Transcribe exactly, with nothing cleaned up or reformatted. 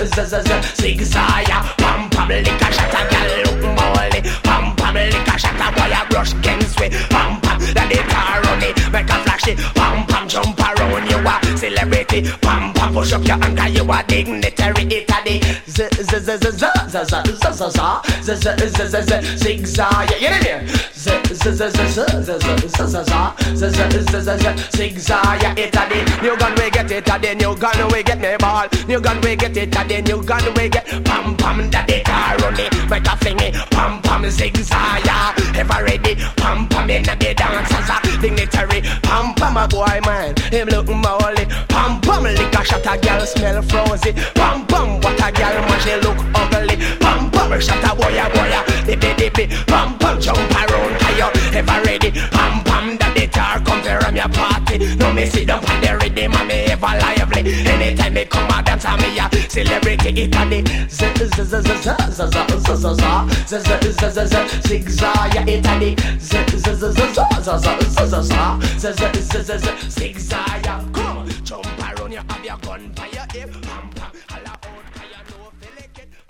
z z z zigzag. Pam pam liquor shot a gal look molly. Pam pam liquor shot a boy a brush against we. Pam pam that the car on it make a flash it. Pam pam jump around you a celebrity. Pam pam push up your anchor you a dignitary. It a the z z z z z z z z z z z z zigzag. You hear me? Z z z z z z z z z z zigzag. It a the new gun we get it a the new gun we get me ball. New gun we get it a the new gun we get. Pam pam that the car on it make a fling it. Pam pam zigzag. Ever ready? Pam pam in the dancers a dignitary. Pam pam a boy man him look molly. Pam pam liquor shot a girl smell frozy. Pam pam what a girl man she look ugly. Pam pam shot a boy a boy a dippy dippy. Pam pam jump around higher. Ever ready? Pam pam that the tar come from your party. No me sit down on the rhythm and me ever lively. Anytime me come out dance and me a celebrity Italy. Z z z z z z z z z z z z zigzag Italy. Z z z z z z z z z z z z zigzag.